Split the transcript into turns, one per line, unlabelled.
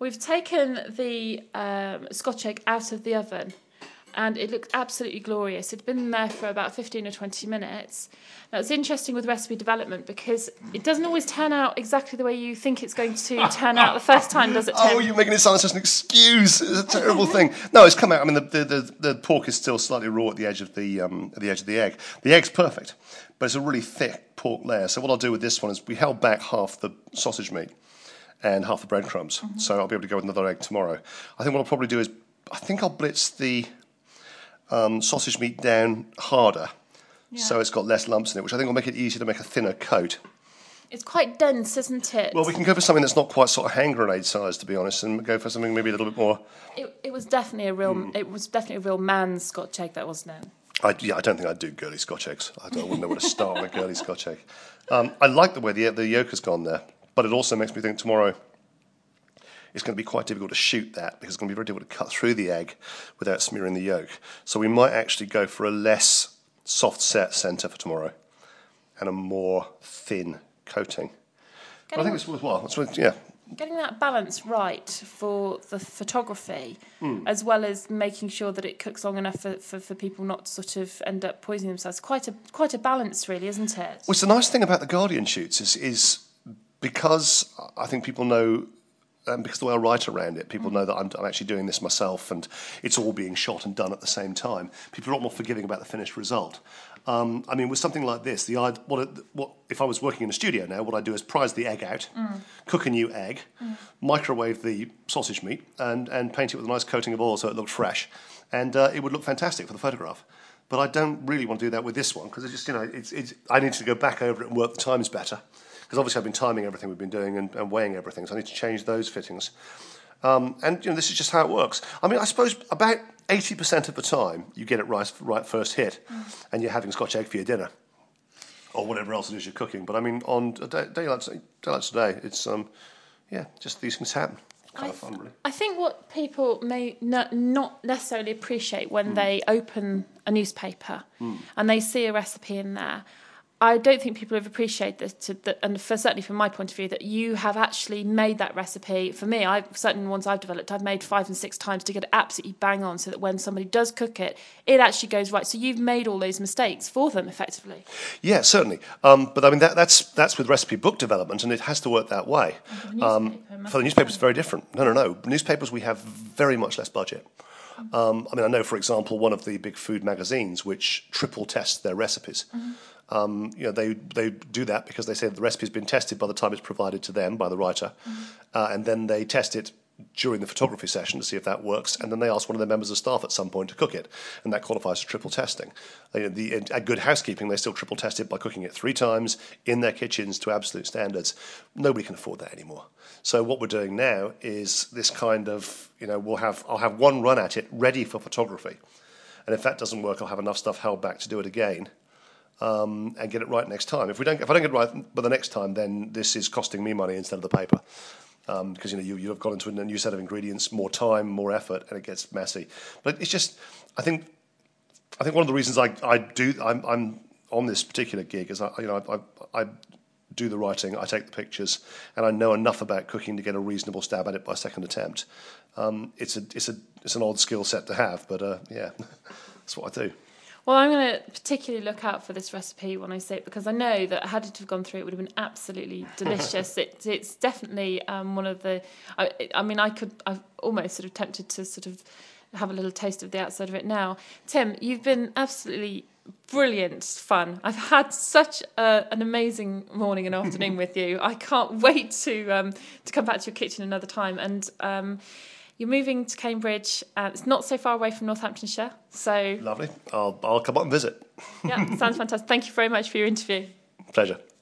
We've taken the Scotch egg out of the oven, and it looked absolutely glorious. It'd been there for about 15 or 20 minutes. Now, it's interesting with recipe development because it doesn't always turn out exactly the way you think it's going to turn out the first time, does it, Tim?
Oh, you're making it sound like such an excuse. It's a terrible thing. No, it's come out. I mean, the pork is still slightly raw at the edge of the egg. The egg's perfect, but it's a really thick pork layer. So what I'll do with this one is we held back half the sausage meat and half the breadcrumbs. Mm-hmm. So I'll be able to go with another egg tomorrow. I think what I'll probably do is I think I'll blitz the sausage meat down harder, so it's got less lumps in it, which I think will make it easier to make a thinner coat.
It's quite dense, isn't it?
Well, we can go for something that's not quite sort of hand grenade size, to be honest, and go for something maybe a little bit more.
It was definitely a real. It was definitely a real man's Scotch egg, that wasn't it?
I don't think I'd do girly Scotch eggs. I wouldn't know where to start with a girly Scotch egg. I like the way the yolk has gone there, but it also makes me think tomorrow it's going to be quite difficult to shoot that because it's going to be very difficult to cut through the egg without smearing the yolk. So we might actually go for a less soft set centre for tomorrow and a more thin coating. I think it's worthwhile.
Getting that balance right for the photography, as well as making sure that it cooks long enough for people not to sort of end up poisoning themselves. Quite a balance, really, isn't it?
Well, it's the nice thing about the Guardian shoots is because I think people know. Because the way I write around it, people know that I'm actually doing this myself, and it's all being shot and done at the same time. People are a lot more forgiving about the finished result. I mean, with something like this, what if I was working in a studio now? What I do is prize the egg out, cook a new egg, microwave the sausage meat, and paint it with a nice coating of oil so it looked fresh, and it would look fantastic for the photograph. But I don't really want to do that with this one because it's just I need to go back over it and work the times better. Because obviously I've been timing everything we've been doing and weighing everything, so I need to change those fittings. And this is just how it works. I mean, I suppose about 80% of the time you get it right first hit, and you're having Scotch egg for your dinner, or whatever else it is you're cooking. But I mean, on a day like today, it's just these things happen. It's kind of fun, really.
I think what people may not necessarily appreciate when they open a newspaper and they see a recipe in there. I don't think people have appreciated that, and certainly from my point of view, that you have actually made that recipe. For me, certain ones I've developed, I've made 5 and 6 times to get it absolutely bang on, so that when somebody does cook it, it actually goes right. So you've made all those mistakes for them, effectively.
Yeah, certainly. But I mean, that's with recipe book development, and it has to work that way. For the newspaper, it's very different. No. Newspapers, we have very much less budget. I mean, I know, for example, one of the big food magazines which triple test their recipes. They do that because they say that the recipe's been tested by the time it's provided to them by the writer, and then they test it during the photography session to see if that works, and then they ask one of their members of staff at some point to cook it, and that qualifies as triple testing. At Good Housekeeping, they still triple test it by cooking it 3 times in their kitchens to absolute standards. Nobody can afford that anymore. So what we're doing now is this kind of, I'll have one run at it ready for photography, and if that doesn't work, I'll have enough stuff held back to do it again. And get it right next time. If I don't get it right by the next time, then this is costing me money instead of the paper, because you have gone into a new set of ingredients, more time, more effort, and it gets messy. But it's just, I think one of the reasons I'm on this particular gig is I do the writing, I take the pictures, and I know enough about cooking to get a reasonable stab at it by second attempt. It's an odd skill set to have, but that's what I do.
Well, I'm going to particularly look out for this recipe when I say it, because I know that had it have gone through, it would have been absolutely delicious. It's definitely one of the. I'm almost sort of tempted to sort of have a little taste of the outside of it now. Tim, you've been absolutely brilliant fun. I've had such an amazing morning and afternoon with you. I can't wait to come back to your kitchen another time. And you're moving to Cambridge. It's not so far away from Northamptonshire. So
lovely. I'll come up and visit.
Yeah, sounds fantastic. Thank you very much for your interview.
Pleasure.